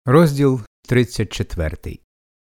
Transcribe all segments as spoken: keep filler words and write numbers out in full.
Розділ тридцять четвертий.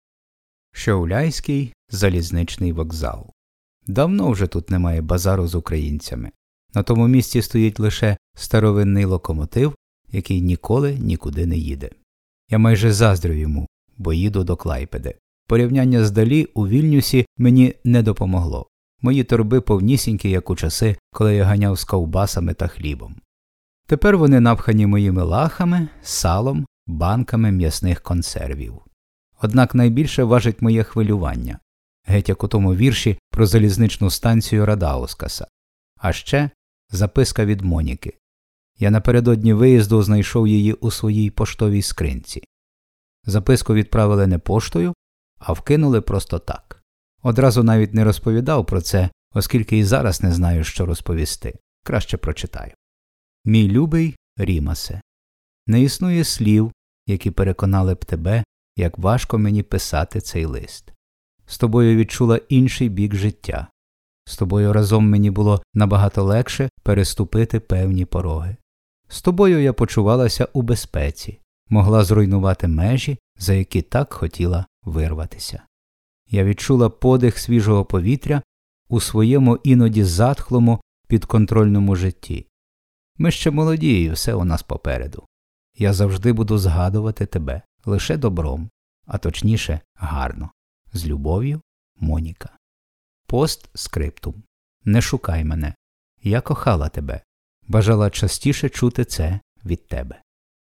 Шеуляйський залізничний вокзал. Давно вже тут немає базару з українцями. На тому місці стоїть лише старовинний локомотив, який ніколи нікуди не їде. Я майже заздрю йому, бо їду до Клайпеди. Порівняння здалі у Вільнюсі мені не допомогло. Мої торби повнісінькі, як у часи, коли я ганяв з ковбасами та хлібом. Тепер вони напхані моїми лахами, салом, банками м'ясних консервів. Однак найбільше важить моє хвилювання, геть як у тому вірші про залізничну станцію Радаускаса. А ще записка від Моніки. Я напередодні виїзду знайшов її у своїй поштовій скринці. Записку відправили не поштою, а вкинули просто так. Одразу навіть не розповідав про це, оскільки і зараз не знаю, що розповісти. Краще прочитаю. Мій любий Рімасе, не існує слів, які переконали б тебе, як важко мені писати цей лист. З тобою відчула інший бік життя. З тобою разом мені було набагато легше переступити певні пороги. З тобою я почувалася у безпеці, могла зруйнувати межі, за які так хотіла вирватися. Я відчула подих свіжого повітря у своєму іноді затхлому, підконтрольному житті. Ми ще молоді, і все у нас попереду. Я завжди буду згадувати тебе лише добром, а точніше гарно. З любов'ю, Моніка. Постскриптум. Не шукай мене. Я кохала тебе. Бажала частіше чути це від тебе.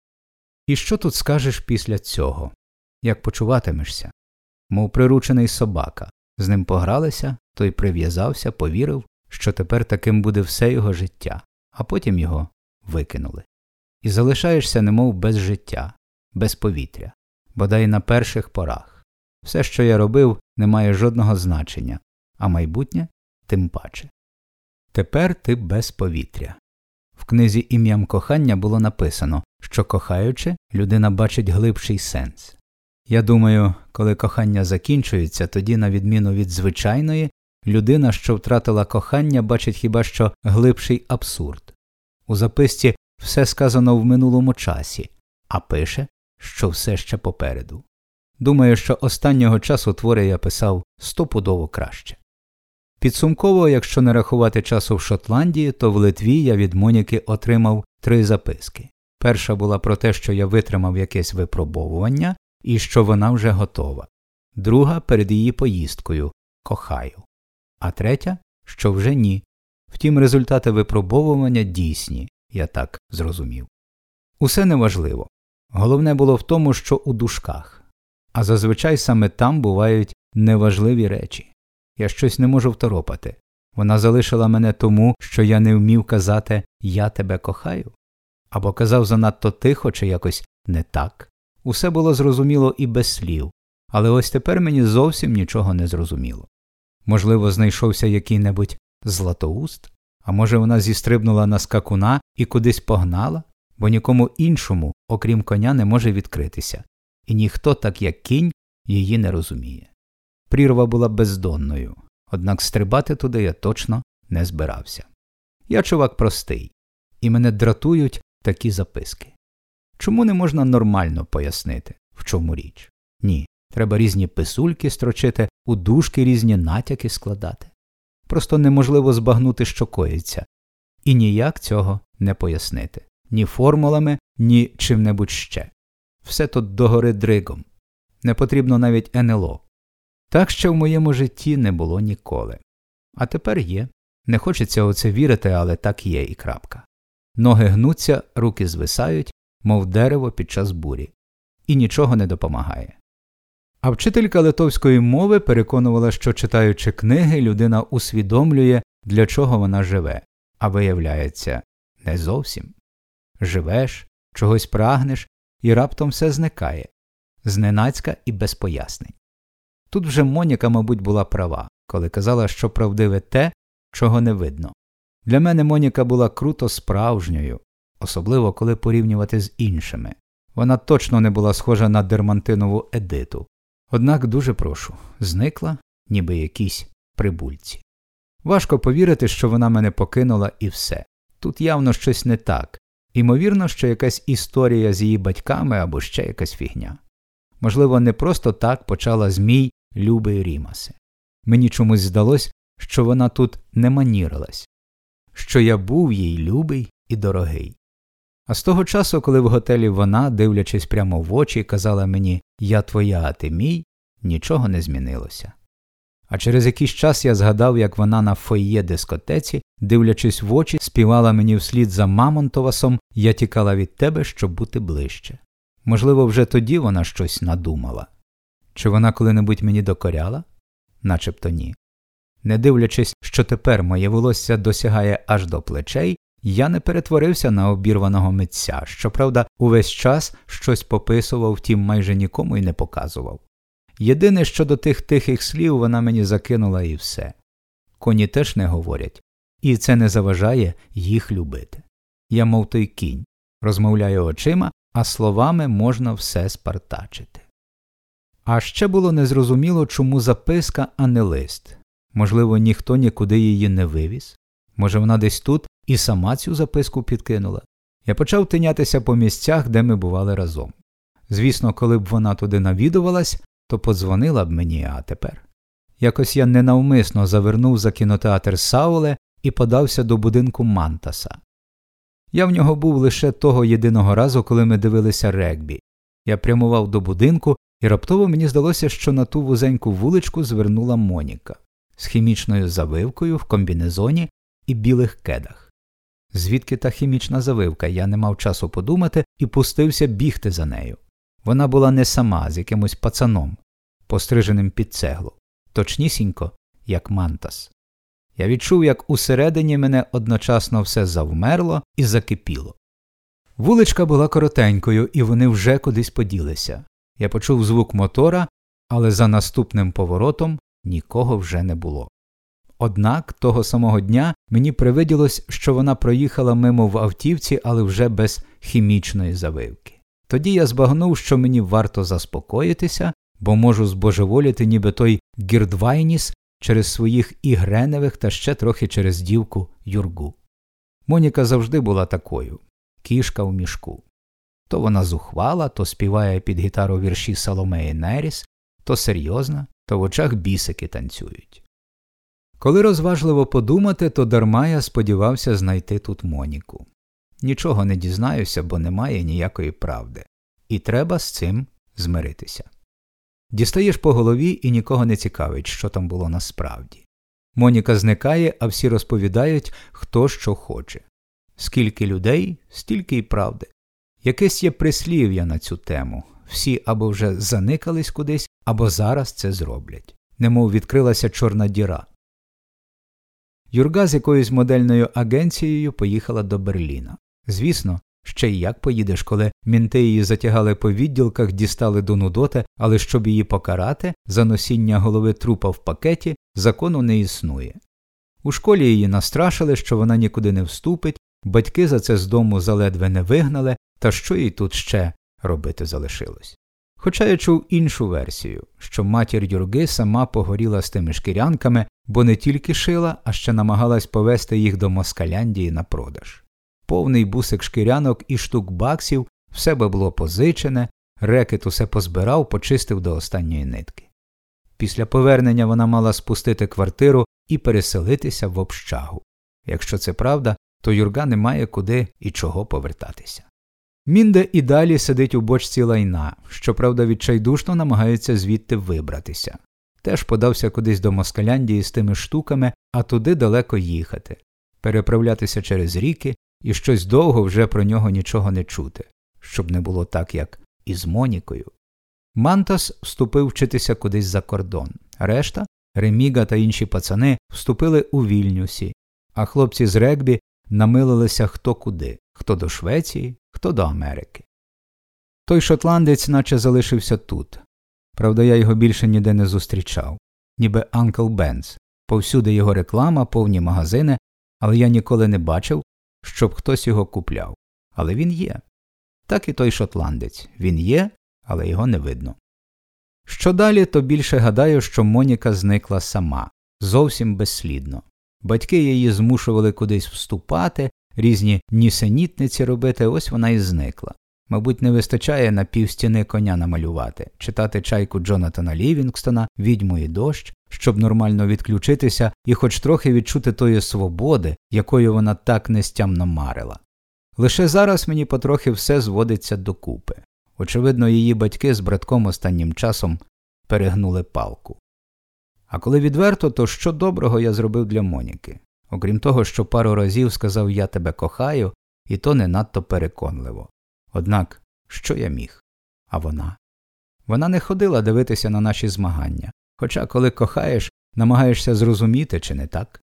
І що тут скажеш після цього? Як почуватимешся? Мов приручений собака. З ним погралися, той прив'язався, повірив, що тепер таким буде все його життя, а потім його викинули. І залишаєшся немов без життя, без повітря, бодай на перших порах. Все, що я робив, не має жодного значення, а майбутнє тим паче. Тепер ти без повітря. В книзі «Ім'ям кохання» було написано, що кохаючи, людина бачить глибший сенс. Я думаю, коли кохання закінчується, тоді, на відміну від звичайної, людина, що втратила кохання, бачить хіба що глибший абсурд. У записці все сказано в минулому часі, а пише, що все ще попереду. Думаю, що останнього часу твори я писав стопудово краще. Підсумково, якщо не рахувати часу в Шотландії, то в Литві я від Моніки отримав три записки. Перша була про те, що я витримав якесь випробовування і що вона вже готова. Друга – перед її поїздкою «Кохаю». А третя – що вже ні. Втім, результати випробовування дійсні, я так зрозумів. Усе неважливо. Головне було в тому, що у дужках. А зазвичай саме там бувають неважливі речі. Я щось не можу второпати. Вона залишила мене тому, що я не вмів казати «я тебе кохаю». Або казав занадто тихо чи якось не так. Усе було зрозуміло і без слів. Але ось тепер мені зовсім нічого не зрозуміло. Можливо, знайшовся який-небудь Златоуст? А може, вона зістрибнула на скакуна і кудись погнала? Бо нікому іншому, окрім коня, не може відкритися. І ніхто, так як кінь, її не розуміє. Прірва була бездонною, однак стрибати туди я точно не збирався. Я чувак простий, і мене дратують такі записки. Чому не можна нормально пояснити, в чому річ? Ні, треба різні писульки строчити, у дужки різні натяки складати. Просто неможливо збагнути, що коїться. І ніяк цього не пояснити. Ні формулами, ні чим-небудь ще. Все тут догори дригом. Не потрібно навіть ен ел о. Так ще в моєму житті не було ніколи. А тепер є. Не хочеться у це вірити, але так є і крапка. Ноги гнуться, руки звисають, мов дерево під час бурі. І нічого не допомагає. А вчителька литовської мови переконувала, що, читаючи книги, людина усвідомлює, для чого вона живе. А виявляється, не зовсім. Живеш, чогось прагнеш, і раптом все зникає. Зненацька і без пояснень. Тут вже Моніка, мабуть, була права, коли казала, що правдиве те, чого не видно. Для мене Моніка була круто справжньою, особливо коли порівнювати з іншими. Вона точно не була схожа на дермантинову Едиту. Однак, дуже прошу, зникла, ніби якісь прибульці. Важко повірити, що вона мене покинула і все. Тут явно щось не так, Імовірно, що якась історія з її батьками або ще якась фігня. Можливо, не просто так почала з «мій любий Рімасе». Мені чомусь здалось, що вона тут не манірилась, що я був їй любий і дорогий. А з того часу, коли в готелі вона, дивлячись прямо в очі, казала мені «я твоя, а ти мій», нічого не змінилося. А через якийсь час я згадав, як вона на фойє дискотеці, дивлячись в очі, співала мені вслід за Мамонтовасом «я тікала від тебе, щоб бути ближче». Можливо, вже тоді вона щось надумала. Чи вона коли-небудь мені докоряла? Начебто ні. Не дивлячись, що тепер моє волосся досягає аж до плечей, я не перетворився на обірваного митця, щоправда, увесь час щось пописував, втім майже нікому й не показував. Єдине, що до тих тихих слів вона мені закинула і все. Коні теж не говорять, і це не заважає їх любити. Я мов той кінь, розмовляю очима, а словами можна все спартачити. А ще було незрозуміло, чому записка, а не лист. Можливо, ніхто нікуди її не вивіз? Може, вона десь тут і сама цю записку підкинула? Я почав тинятися по місцях, де ми бували разом. Звісно, коли б вона туди навідувалась, то подзвонила б мені, а тепер. Якось я ненавмисно завернув за кінотеатр Сауле і подався до будинку Мантаса. Я в нього був лише того єдиного разу, коли ми дивилися регбі. Я прямував до будинку, і раптово мені здалося, що на ту вузеньку вуличку звернула Моніка з хімічною завивкою в комбінезоні і білих кедах. Звідки та хімічна завивка, я не мав часу подумати і пустився бігти за нею. Вона була не сама, а з якимось пацаном, постриженим під цеглу, точнісінько, як Мантас. Я відчув, як усередині мене одночасно все завмерло і закипіло. Вуличка була коротенькою, і вони вже кудись поділися. Я почув звук мотора, але за наступним поворотом нікого вже не було. Однак того самого дня мені привиділось, що вона проїхала мимо в автівці, але вже без хімічної завивки. Тоді я збагнув, що мені варто заспокоїтися, бо можу збожеволіти ніби той Гірдвайніс через своїх Ігреневих та ще трохи через дівку Юргу. Моніка завжди була такою – кішка в мішку. То вона зухвала, то співає під гітару вірші Саломеї Неріс, то серйозна, то в очах бісики танцюють. Коли розважливо подумати, то дарма я сподівався знайти тут Моніку. Нічого не дізнаюся, бо немає ніякої правди. І треба з цим змиритися. Дістаєш по голові і нікого не цікавить, що там було насправді. Моніка зникає, а всі розповідають, хто що хоче. Скільки людей, стільки й правди. Якесь є прислів'я на цю тему. Всі або вже заникались кудись, або зараз це зроблять. Немов відкрилася чорна діра. Юрга з якоюсь модельною агенцією поїхала до Берліна. Звісно, ще й як поїдеш, коли мінти її затягали по відділках, дістали до нудоти, але щоб її покарати за носіння голови трупа в пакеті, закону не існує. У школі її настрашили, що вона нікуди не вступить, батьки за це з дому заледве не вигнали, та що їй тут ще робити залишилось. Хоча я чув іншу версію, що матір Юрги сама погоріла з тими шкірянками, бо не тільки шила, а ще намагалась повезти їх до Москаляндії на продаж. Повний бусик шкірянок і штук баксів, все би було позичене, рекет усе позбирав, почистив до останньої нитки. Після повернення вона мала спустити квартиру і переселитися в общагу. Якщо це правда, то Юрга не має куди і чого повертатися. Мінде і далі сидить у бочці лайна, щоправда відчайдушно намагається звідти вибратися. Теж подався кудись до Москаляндії з тими штуками, а туди далеко їхати, переправлятися через ріки і щось довго вже про нього нічого не чути, щоб не було так, як із Монікою. Мантас вступив вчитися кудись за кордон. Решта, Реміга та інші пацани, вступили у Вільнюсі, а хлопці з регбі намилилися хто куди, хто до Швеції, хто до Америки. Той шотландець наче залишився тут. Правда, я його більше ніде не зустрічав. Ніби Анкл Бенз. Повсюди його реклама, повні магазини, але я ніколи не бачив, щоб хтось його купляв. Але він є. Так і той шотландець. Він є, але його не видно. Що далі, то більше гадаю, що Моніка зникла сама. Зовсім безслідно. Батьки її змушували кудись вступати, різні нісенітниці робити, ось вона і зникла. Мабуть, не вистачає на півстіни коня намалювати, читати чайку Джонатана Лівінгстона, «Відьму і дощ», щоб нормально відключитися і хоч трохи відчути тої свободи, якою вона так нестямно марила. Лише зараз мені потрохи все зводиться докупи. Очевидно, її батьки з братком останнім часом перегнули палку. А коли відверто, то що доброго я зробив для Моніки? Окрім того, що пару разів сказав «я тебе кохаю», і то не надто переконливо. Однак, що я міг? А вона? Вона не ходила дивитися на наші змагання, хоча, коли кохаєш, намагаєшся зрозуміти, чи не так.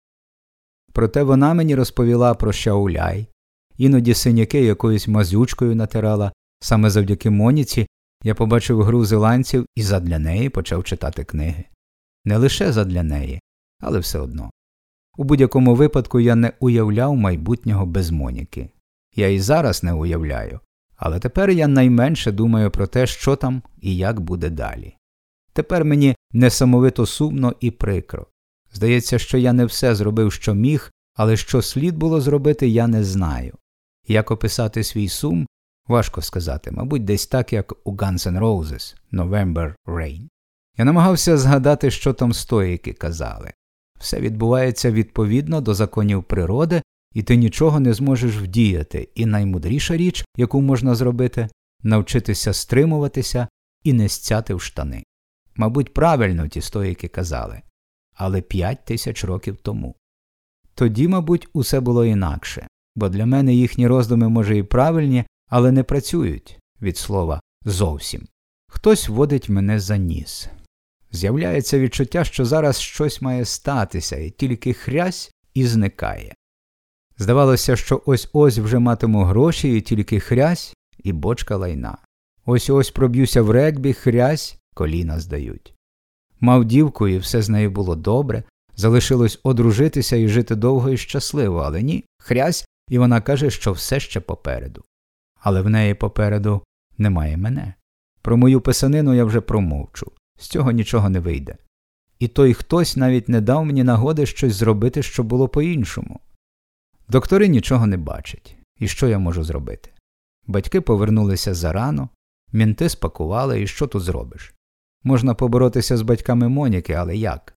Проте вона мені розповіла про Шауляй, іноді синяки якоюсь мазючкою натирала. Саме завдяки Моніці я побачив гру зеландців і задля неї почав читати книги. Не лише задля неї, але все одно. У будь-якому випадку я не уявляв майбутнього без Моніки. Я і зараз не уявляю, але тепер я найменше думаю про те, що там і як буде далі. Тепер мені несамовито сумно і прикро. Здається, що я не все зробив, що міг, але що слід було зробити, я не знаю. Як описати свій сум? Важко сказати, мабуть, десь так, як у Guns N' Roses «November Rain». Я намагався згадати, що там стоїки казали. Все відбувається відповідно до законів природи, і ти нічого не зможеш вдіяти, і наймудріша річ, яку можна зробити – навчитися стримуватися і не сцяти в штани. Мабуть, правильно ті стоїки казали, але п'ять тисяч років тому. Тоді, мабуть, усе було інакше, бо для мене їхні роздуми, може, і правильні, але не працюють, від слова «зовсім». Хтось водить мене за ніс. З'являється відчуття, що зараз щось має статися, і тільки хрясь і зникає. Здавалося, що ось-ось вже матиму гроші, і тільки хрясь і бочка лайна. Ось-ось проб'юся в регбі, хрясь, коліна здають. Мав дівку, і все з нею було добре, залишилось одружитися і жити довго і щасливо, але ні, хрясь, і вона каже, що все ще попереду. Але в неї попереду немає мене. Про мою писанину я вже промовчу. З цього нічого не вийде. І той хтось навіть не дав мені нагоди щось зробити, що було по-іншому. Доктори нічого не бачать. І що я можу зробити? Батьки повернулися зарано, мінти спакували, і що тут зробиш? Можна поборотися з батьками Моніки, але як?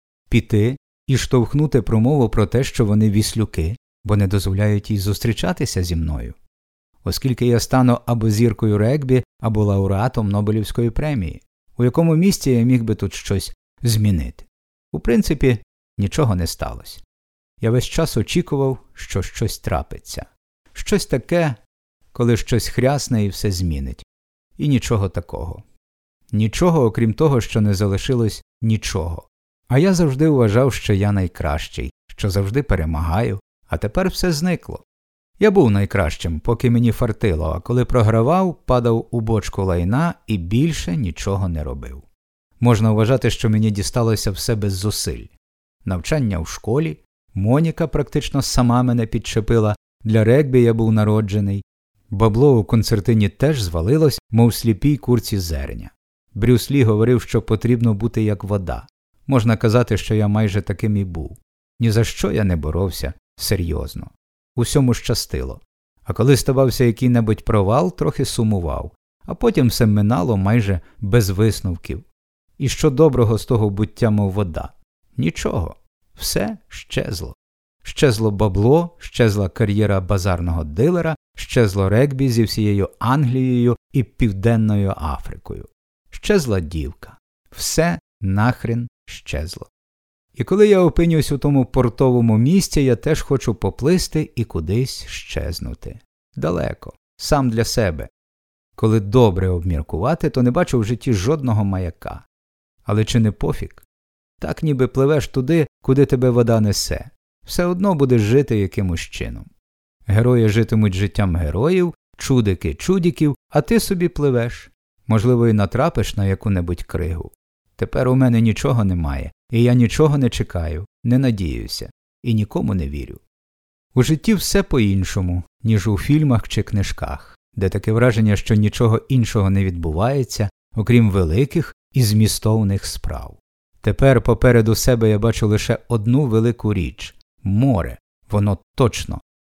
Піти і штовхнути промову про те, що вони віслюки, бо не дозволяють їй зустрічатися зі мною. Оскільки я стану або зіркою регбі, або лауреатом Нобелівської премії. У якому місці я міг би тут щось змінити? У принципі, нічого не сталося. Я весь час очікував, що щось трапиться. Щось таке, коли щось хрясне і все змінить. І нічого такого. Нічого, окрім того, що не залишилось нічого. А я завжди вважав, що я найкращий, що завжди перемагаю, а тепер все зникло. Я був найкращим, поки мені фартило, а коли програвав, падав у бочку лайна і більше нічого не робив. Можна вважати, що мені дісталося все без зусиль. Навчання в школі, Моніка практично сама мене підчепила, для регбі я був народжений. Бабло у концертині теж звалилось, мов сліпій курці зерня. Брюс Лі говорив, що потрібно бути як вода. Можна казати, що я майже таким і був. Ні за що я не боровся серйозно. Усьому щастило. А коли ставався який-небудь провал, трохи сумував, а потім все минало майже без висновків. І що доброго з того буття, мов вода? Нічого. Все щезло. Щезло бабло, щезла кар'єра базарного дилера, щезло регбі зі всією Англією і Південною Африкою. Щезла дівка. Все нахрен щезло. І коли я опинюсь у тому портовому місці, я теж хочу поплисти і кудись щезнути. Далеко. Сам для себе. Коли добре обміркувати, то не бачу в житті жодного маяка. Але чи не пофіг? Так ніби пливеш туди, куди тебе вода несе. Все одно будеш жити якимось чином. Герої житимуть життям героїв, чудики чудиків, а ти собі пливеш. Можливо, і натрапиш на яку-небудь кригу. Тепер у мене нічого немає, і я нічого не чекаю, не надіюся, і нікому не вірю. У житті все по-іншому, ніж у фільмах чи книжках, де таке враження, що нічого іншого не відбувається, окрім великих і змістовних справ. Тепер попереду себе я бачу лише одну велику річ – море. Воно точно,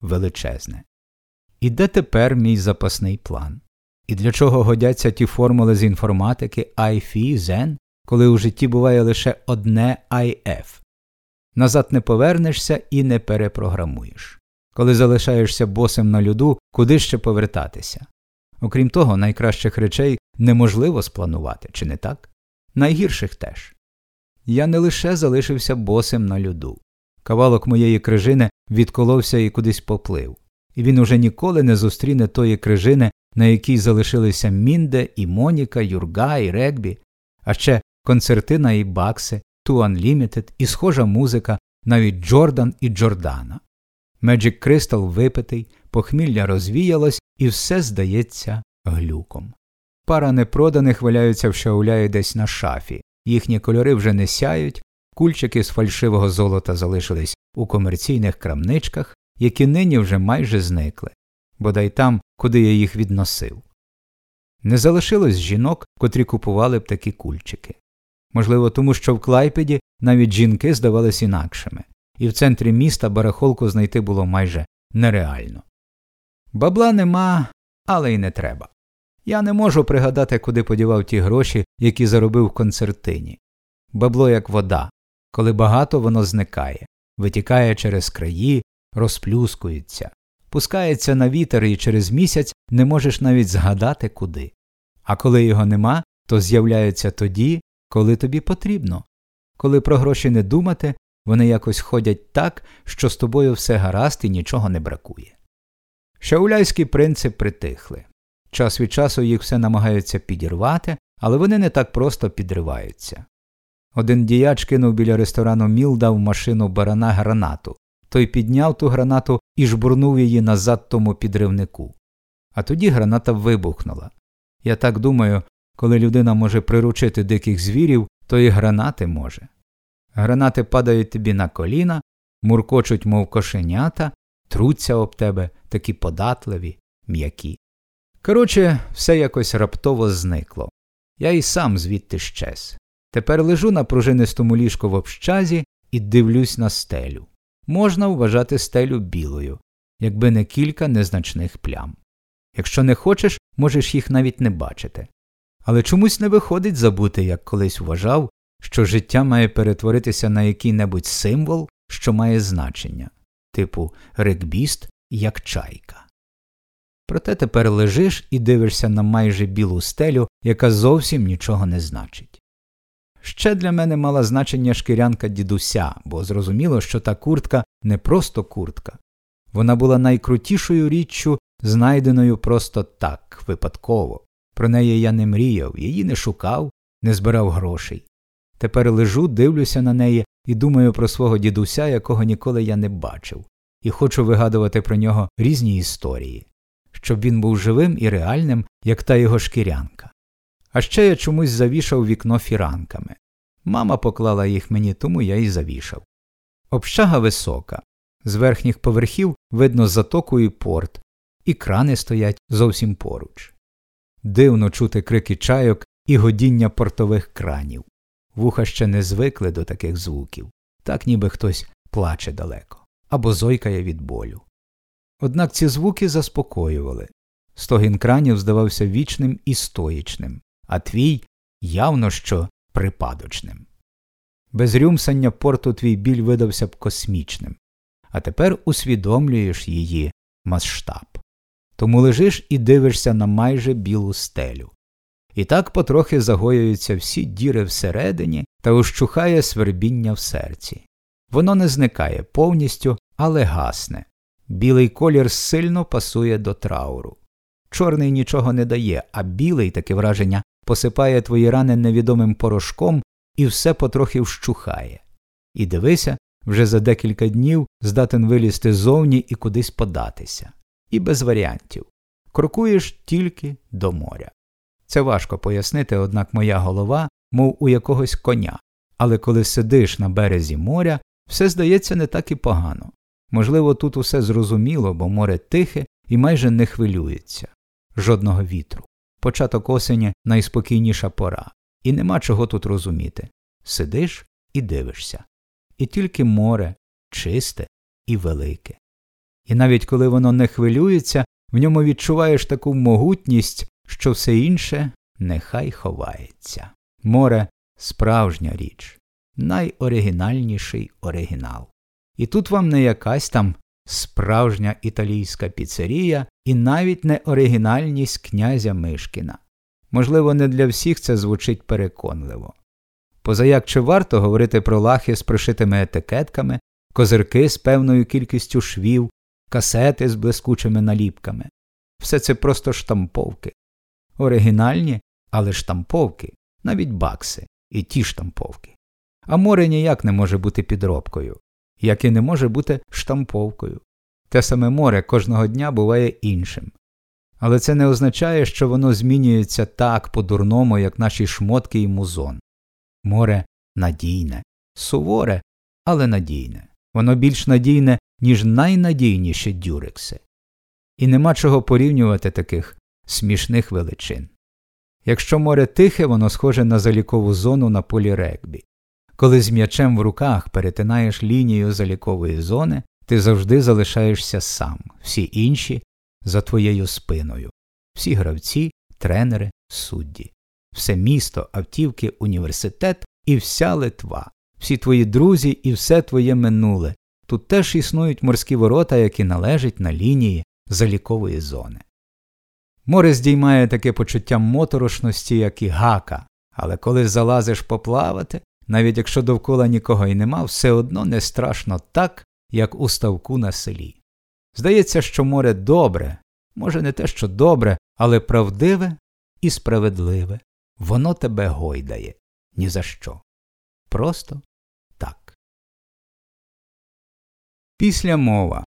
величезне. І де тепер мій запасний план? І для чого годяться ті формули з інформатики ай фі, зен, коли у житті буває лише одне ай еф? Назад не повернешся і не перепрограмуєш. Коли залишаєшся босем на льоду, куди ще повертатися? Окрім того, найкращих речей неможливо спланувати, чи не так? Найгірших теж. Я не лише залишився босем на льоду. Кавалок моєї крижини відколовся і кудись поплив. І він уже ніколи не зустріне тої крижини, на якій залишилися Мінде і Моніка, Юрга і Регбі, а ще концертина і Бакси, Ту Unlimited і схожа музика, навіть Джордан і Джордана. Magic Crystal випитий, похмілля розвіялось і все здається глюком. Пара непроданих валяються в Шауляї десь на шафі, їхні кольори вже не сяють, кульчики з фальшивого золота залишились у комерційних крамничках, які нині вже майже зникли, бодай там, куди я їх відносив. Не залишилось жінок, котрі купували б такі кульчики. Можливо, тому що в Клайпеді навіть жінки здавались інакшими, і в центрі міста барахолку знайти було майже нереально. Бабла нема, але й не треба. Я не можу пригадати, куди подівав ті гроші, які заробив в концертині. Бабло як вода. Коли багато, воно зникає, витікає через краї, розплюскується, пускається на вітер і через місяць не можеш навіть згадати куди. А коли його нема, то з'являється тоді, коли тобі потрібно. Коли про гроші не думати, вони якось ходять так, що з тобою все гаразд і нічого не бракує. Шауляйські принци притихли. Час від часу їх все намагаються підірвати, але вони не так просто підриваються. Один діяч кинув біля ресторану Мілда в машину барана гранату. Той підняв ту гранату і жбурнув її назад тому підривнику. А тоді граната вибухнула. Я так думаю, коли людина може приручити диких звірів, то і гранати може. Гранати падають тобі на коліна, муркочуть, мов кошенята, труться об тебе, такі податливі, м'які. Коротше, все якось раптово зникло. Я і сам звідти щез. Тепер лежу на пружинистому ліжку в общазі і дивлюсь на стелю. Можна вважати стелю білою, якби не кілька незначних плям. Якщо не хочеш, можеш їх навіть не бачити. Але чомусь не виходить забути, як колись вважав, що життя має перетворитися на який-небудь символ, що має значення, типу регбіст як чайка. Проте тепер лежиш і дивишся на майже білу стелю, яка зовсім нічого не значить. Ще для мене мала значення шкірянка дідуся, бо зрозуміло, що та куртка не просто куртка. Вона була найкрутішою річчю, знайденою просто так, випадково. Про неї я не мріяв, її не шукав, не збирав грошей. Тепер лежу, дивлюся на неї і думаю про свого дідуся, якого ніколи я не бачив, і хочу вигадувати про нього різні історії, щоб він був живим і реальним, як та його шкірянка. А ще я чомусь завішав вікно фіранками. Мама поклала їх мені, тому я і завішав. Общага висока. З верхніх поверхів видно затоку і порт, і крани стоять зовсім поруч. Дивно чути крики чайок і годіння портових кранів. Вуха ще не звикли до таких звуків, так ніби хтось плаче далеко, або зойкає від болю. Однак ці звуки заспокоювали. Стогін кранів здавався вічним і стоїчним, а твій явно що припадочним. Без рюмсання порту твій біль видався б космічним, а тепер усвідомлюєш її масштаб. Тому лежиш і дивишся на майже білу стелю. І так потрохи загоюються всі діри всередині та ущухає свербіння в серці. Воно не зникає повністю, але гасне. Білий колір сильно пасує до трауру. Чорний нічого не дає, а білий, таке враження, посипає твої рани невідомим порошком і все потрохи вщухає. І дивися, вже за декілька днів здатен вилізти зовні і кудись податися. І без варіантів. Крокуєш тільки до моря. Це важко пояснити, однак моя голова, мов у якогось коня. Але коли сидиш на березі моря, все здається не так і погано. Можливо, тут усе зрозуміло, бо море тихе і майже не хвилюється. Жодного вітру. Початок осені – найспокійніша пора. І нема чого тут розуміти. Сидиш і дивишся. І тільки море чисте і велике. І навіть коли воно не хвилюється, в ньому відчуваєш таку могутність, що все інше нехай ховається. Море – справжня річ, найоригінальніший оригінал. І тут вам не якась там справжня італійська піцерія і навіть не оригінальність князя Мишкіна. Можливо, не для всіх це звучить переконливо. Позаяк чи варто говорити про лахи з пришитими етикетками, козирки з певною кількістю швів, касети з блискучими наліпками. Все це просто штамповки. Оригінальні, але штамповки, навіть бакси, і ті штамповки. А море ніяк не може бути підробкою, як і не може бути штамповкою. Те саме море кожного дня буває іншим. Але це не означає, що воно змінюється так по-дурному, як наші шмотки і музон. Море надійне, суворе, але надійне. Воно більш надійне, ніж найнадійніші дюрекси. І нема чого порівнювати таких смішних величин. Якщо море тихе, воно схоже на залікову зону на полі регбі. Коли з м'ячем в руках перетинаєш лінію залікової зони, ти завжди залишаєшся сам, всі інші за твоєю спиною. Всі гравці, тренери, судді. Все місто, автівки, університет і вся Литва. Всі твої друзі і все твоє минуле. Тут теж існують морські ворота, які належать на лінії залікової зони. Море здіймає таке почуття моторошності, як і гака, але коли залазиш поплавати, навіть якщо довкола нікого й нема, все одно не страшно так, як у ставку на селі. Здається, що море добре, може не те, що добре, але правдиве і справедливе. Воно тебе гойдає. Ні за що. Просто так. Післямова.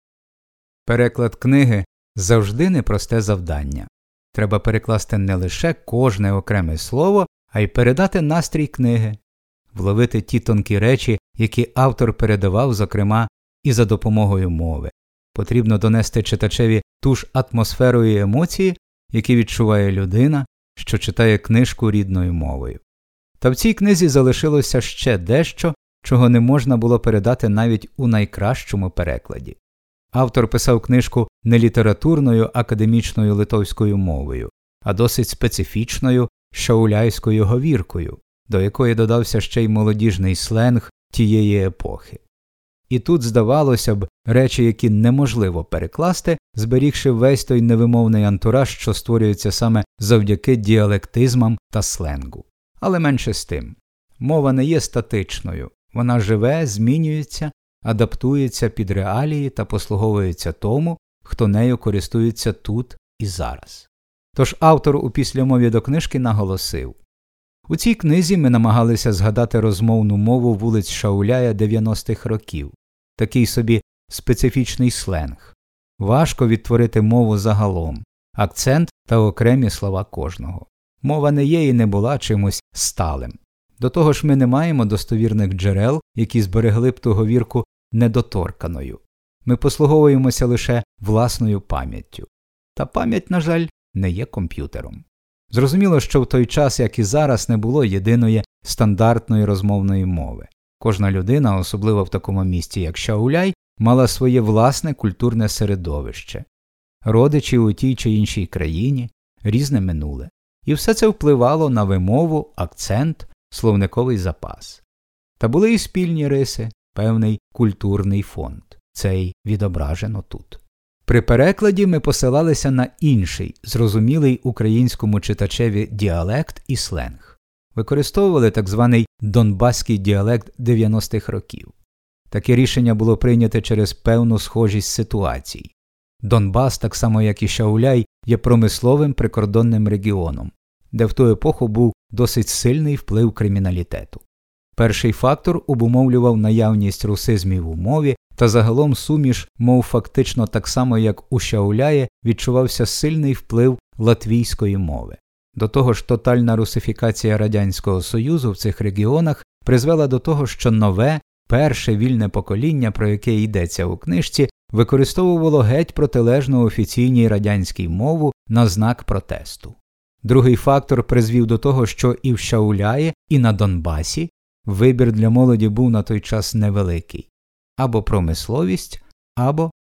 Переклад книги завжди непросте завдання. Треба перекласти не лише кожне окреме слово, а й передати настрій книги, вловити ті тонкі речі, які автор передавав, зокрема, і за допомогою мови. Потрібно донести читачеві ту ж атмосферу і емоції, які відчуває людина, що читає книжку рідною мовою. Та в цій книзі залишилося ще дещо, чого не можна було передати навіть у найкращому перекладі. Автор писав книжку не літературною академічною литовською мовою, а досить специфічною шауляйською говіркою, до якої додався ще й молодіжний сленг тієї епохи. І тут, здавалося б, речі, які неможливо перекласти, зберігши весь той невимовний антураж, що створюється саме завдяки діалектизмам та сленгу. Але менше з тим. Мова не є статичною, вона живе, змінюється, адаптується під реалії та послуговується тому, хто нею користується тут і зараз. Тож автор у післямові до книжки наголосив: у цій книзі ми намагалися згадати розмовну мову вулиць Шауляя дев'яностих років, такий собі специфічний сленг. Важко відтворити мову загалом, акцент та окремі слова кожного. Мова не є і не була чимось сталим. До того ж ми не маємо достовірних джерел, які зберегли б ту говірку недоторканою. Ми послуговуємося лише власною пам'яттю. Та пам'ять, на жаль, не є комп'ютером. Зрозуміло, що в той час, як і зараз, не було єдиної стандартної розмовної мови. Кожна людина, особливо в такому місті, як Шауляй, мала своє власне культурне середовище. Родичі у тій чи іншій країні, різне минуле. І все це впливало на вимову, акцент, словниковий запас. Та були і спільні риси, певний культурний фонд. Цей відображено тут. При перекладі ми посилалися на інший, зрозумілий українському читачеві діалект і сленг. Використовували так званий донбаський діалект дев'яностих років. Таке рішення було прийняте через певну схожість ситуацій. Донбас, так само як і Шауляй, є промисловим прикордонним регіоном, де в ту епоху був досить сильний вплив криміналітету. Перший фактор обумовлював наявність русизмів у мові, та загалом суміш мов фактично так само, як у Шауляє, відчувався сильний вплив латвійської мови. До того ж, тотальна русифікація Радянського Союзу в цих регіонах призвела до того, що нове, перше вільне покоління, про яке йдеться у книжці, використовувало геть протилежну офіційній радянській мову на знак протесту. Другий фактор призвів до того, що і в Шауляї, і на Донбасі вибір для молоді був на той час невеликий – або промисловість, або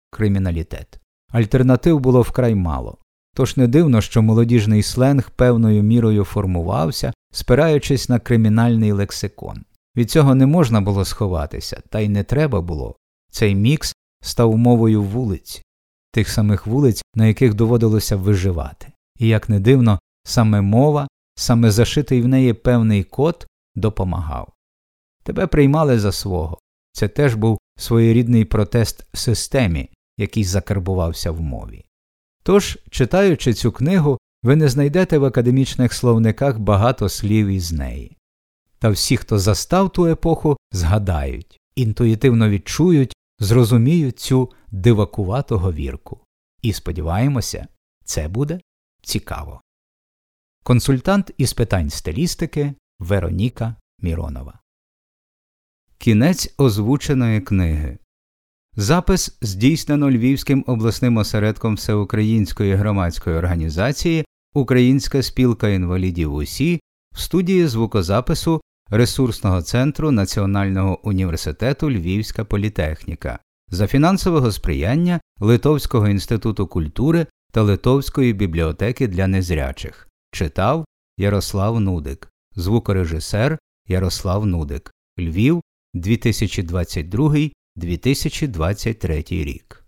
– криміналітет. Альтернатив було вкрай мало. Тож не дивно, що молодіжний сленг певною мірою формувався, спираючись на кримінальний лексикон. Від цього не можна було сховатися, та й не треба було. Цей мікс став мовою вулиць, тих самих вулиць, на яких доводилося виживати. І, як не дивно, саме мова, саме зашитий в неї певний код допомагав. Тебе приймали за свого. Це теж був своєрідний протест системі, який закарбувався в мові. Тож, читаючи цю книгу, ви не знайдете в академічних словниках багато слів із неї. Та всі, хто застав ту епоху, згадають, інтуїтивно відчують, зрозуміють цю дивакувату говірку. І, сподіваємося, це буде цікаво. Консультант із питань стилістики Вероніка Міронова. Кінець озвученої книги. Запис здійснено Львівським обласним осередком Всеукраїнської громадської організації «Українська спілка інвалідів УСІ» в студії звукозапису Ресурсного центру Національного університету Львівська політехніка за фінансового сприяння Литовського інституту культури та Литовської бібліотеки для незрячих. Читав Ярослав Нудик. Звукорежисер Ярослав Нудик. Львів, дві тисячі двадцять другий - дві тисячі двадцять третій рік.